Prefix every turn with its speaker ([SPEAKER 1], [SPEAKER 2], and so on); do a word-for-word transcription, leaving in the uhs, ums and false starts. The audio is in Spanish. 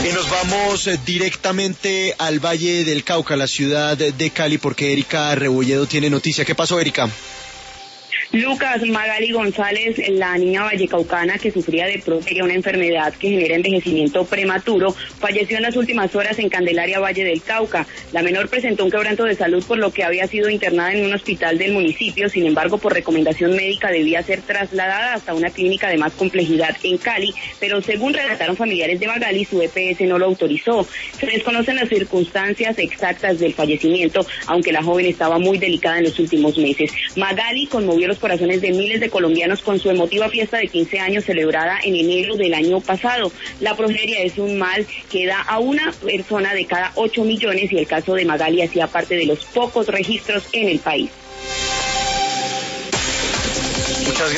[SPEAKER 1] Y nos vamos eh, directamente al Valle del Cauca, la ciudad de Cali, porque Erika Rebolledo tiene noticia. ¿Qué pasó, Erika?
[SPEAKER 2] Lucas, Magali González, la niña vallecaucana que sufría de progeria, una enfermedad que genera envejecimiento prematuro, falleció en las últimas horas en Candelaria, Valle del Cauca. La menor presentó un quebranto de salud por lo que había sido internada en un hospital del municipio, sin embargo, por recomendación médica debía ser trasladada hasta una clínica de más complejidad en Cali, pero según relataron familiares de Magali, su E P S no lo autorizó. Se desconocen las circunstancias exactas del fallecimiento, aunque la joven estaba muy delicada en los últimos meses. Magali conmovió los corazones de miles de colombianos con su emotiva fiesta de quince años celebrada en enero del año pasado. La progeria es un mal que da a una persona de cada ocho millones y el caso de Magali hacía parte de los pocos registros en el país.